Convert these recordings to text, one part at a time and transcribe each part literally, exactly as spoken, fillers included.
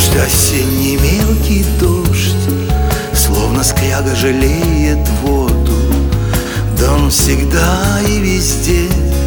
Дождь осенний, мелкий дождь, словно скряга жалеет воду. Да он всегда и везде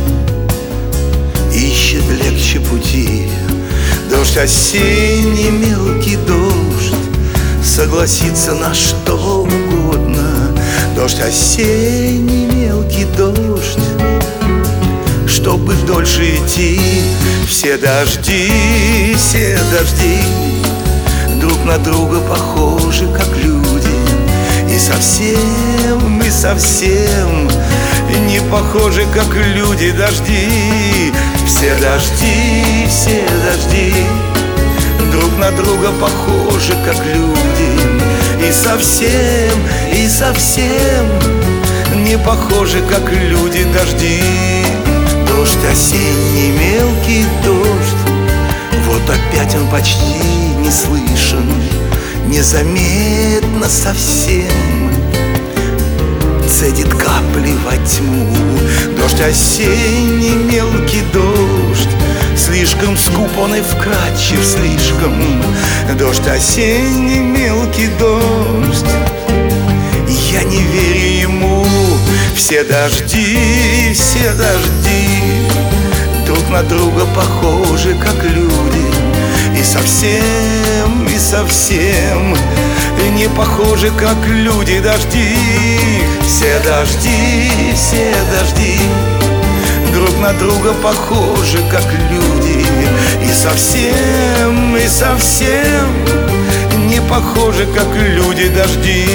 ищет легче пути. Дождь осенний, мелкий дождь, согласится на что угодно. Дождь осенний, мелкий дождь, чтобы дольше идти. Все дожди, все дожди друг на друга похожи, как люди. И совсем, и совсем не похожи, как люди, дожди. Все дожди, все дожди друг на друга похожи, как люди. И совсем, и совсем не похожи, как люди, дожди. Дождь осенний, мелкий дождь, вот опять он почти не слышен, незаметно совсем цедит капли во тьму. Дождь осенний, мелкий дождь, слишком скуп он и вкрадчив слишком. Дождь осенний, мелкий дождь, я не верю ему. Все дожди, все дожди друг на друга похожи, как люди. И совсем, и совсем не похожи, как люди, дожди. Все дожди, все дожди друг на друга похожи, как люди. И совсем, и совсем не похожи, как люди, дожди.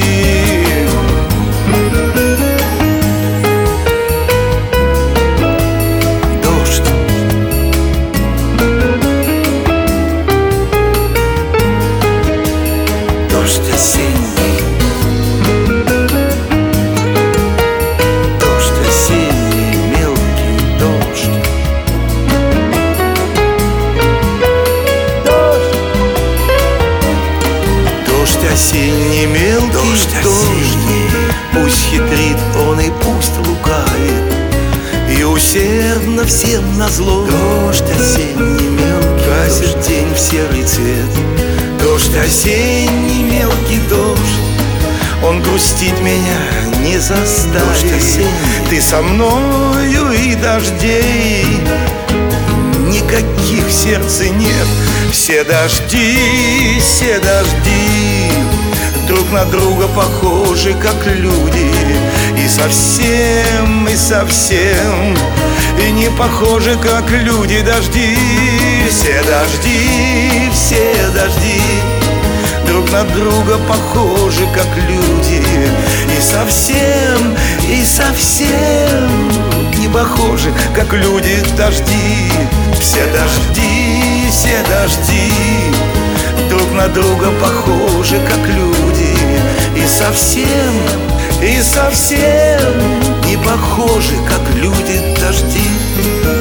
Дождь осенний, дождь осенний, мелкий дождь. Дождь, дождь осенний, мелкий дождь, осенний. Пусть хитрит он и пусть лукавит, и усердно всем назло. Дождь осенний, мелкий, красит день в серый цвет. Дождь осенний, мелкий дождь, он грустить меня не заставит. Ты со мною и дождей никаких в сердце нет. Все дожди, все дожди друг на друга похожи, как люди. И совсем, и совсем и не похожи, как люди, дожди. Все дожди, все дожди друг на друга похожи, как люди. И совсем, и совсем не похожи, как люди, дожди. Все дожди, все дожди друг на друга похожи, как люди. И совсем, и совсем не похожи, как люди, дожди.